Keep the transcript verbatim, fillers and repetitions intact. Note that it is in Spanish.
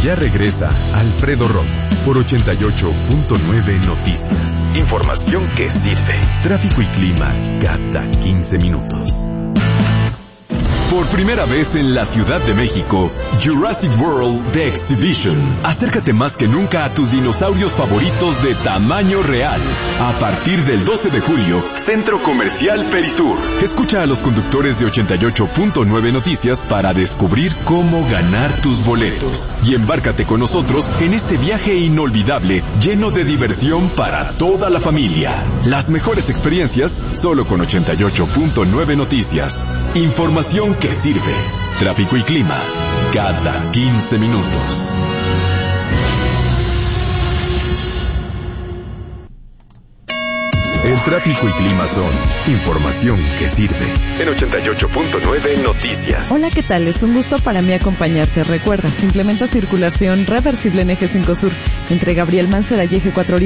Ya regresa Alfredo Romo por ochenta y ocho punto nueve Noticias. Información que sirve. Tráfico y clima cada quince minutos. Por primera vez en la Ciudad de México, Jurassic World The Exhibition. Acércate más que nunca a tus dinosaurios favoritos de tamaño real. A partir del doce de julio, Centro Comercial Perisur. Escucha a los conductores de ochenta y ocho punto nueve Noticias para descubrir cómo ganar tus boletos. Y embárcate con nosotros en este viaje inolvidable, lleno de diversión para toda la familia. Las mejores experiencias solo con ochenta y ocho punto nueve Noticias. Información que sirve. Tráfico y clima cada quince minutos. El tráfico y clima son información que sirve. En ochenta y ocho punto nueve Noticias. Hola, ¿qué tal? Es un gusto para mí acompañarte. Recuerda, implementa circulación reversible en Eje cinco Sur entre Gabriel Mancera y Eje cuatro Oriente.